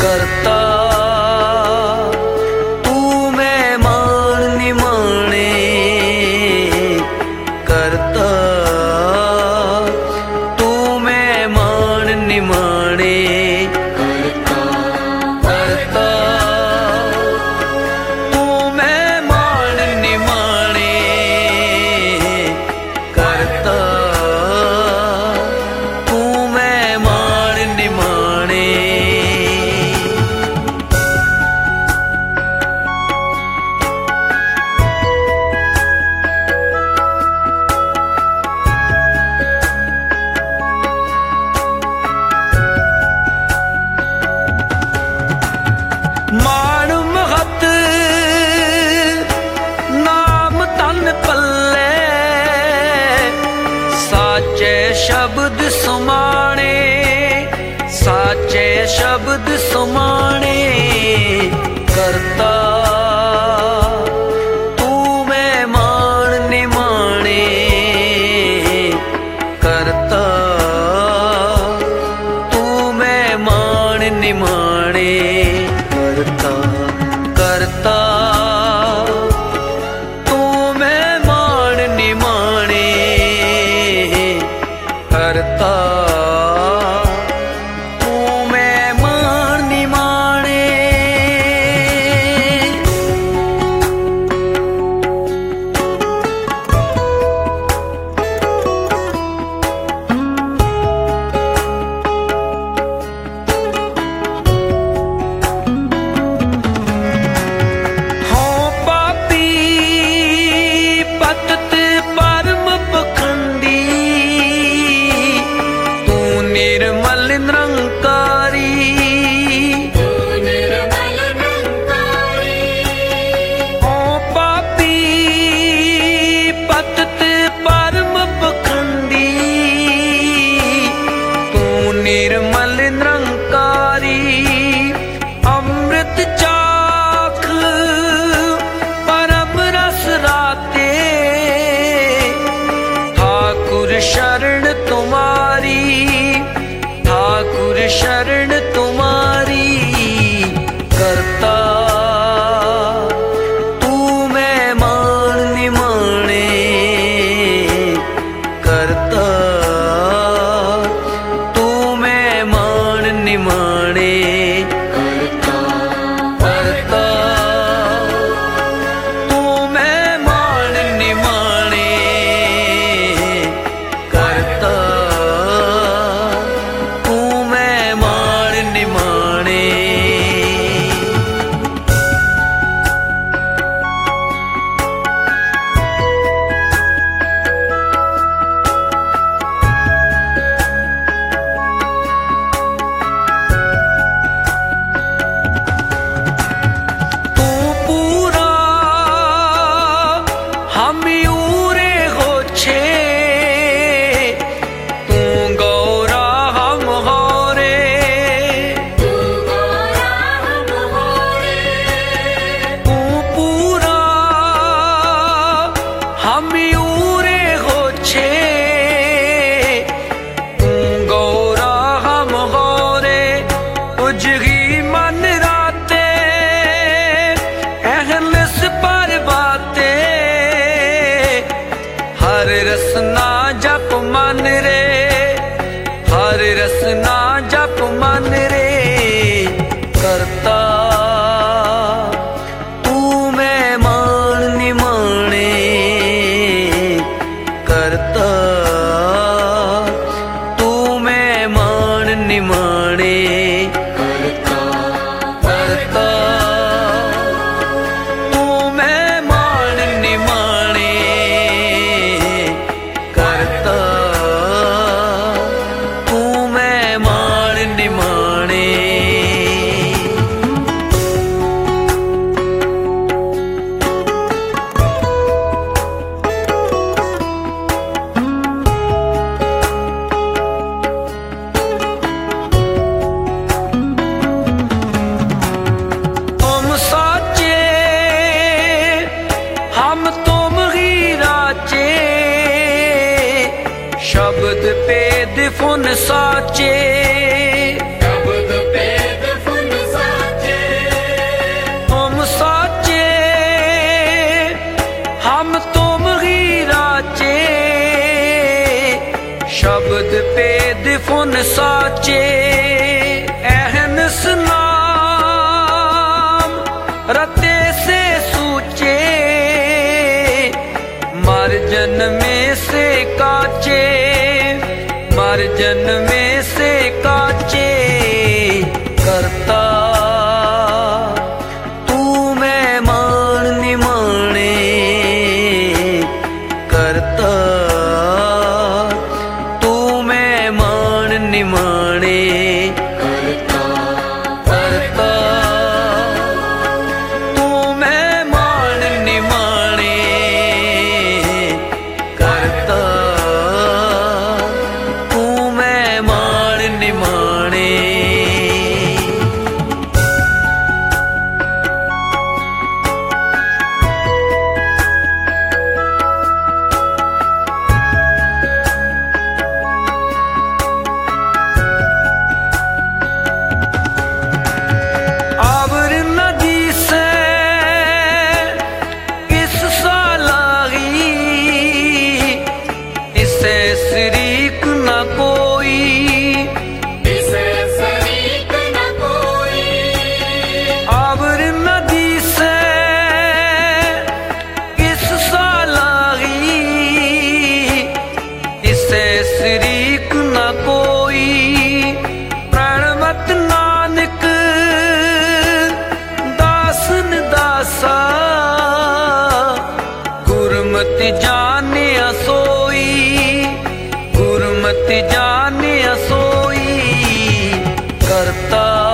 करता तू मैं मान निमाने, करता तू मैं मान निमाने, करता करता तू मैं मान निमाने, करता तू मैं मान निमाने। मान महत नाम तन पल्ले, साचे शब्द सुमाने, साचे शब्द सुमाने, करता तू मैं मान निमाने, करता तू मैं मान निमाने, करता करता तू मैं मान निमाने, करता तू मैं मान निमाने। निर्मल निरंकारी, निर्मल निरंकारी, ओ पापी पतित परम पखंडी, तू निर्मल निरंकारी, अमृत चाख परम रस राते, ठाकुर शरण तुम्हारी, ठाकुर शरण तुम्हारी। साचे अहनस नाम रते से सूचे मर जन्मे से काचे मर जन्मे से काचे करता तू मैं मान निमाने करता तू मैं मान निमाने करता करता तू मैं मान निमाने करता तू मैं मान निमाने। शरीक न कोई इसे शरीक न कोई आवर नदी से किस सालागी इसे शरीक न कोई प्रणमत नानक दासन दासा गुरमति जाने सोई गुरमति जाने सोई करता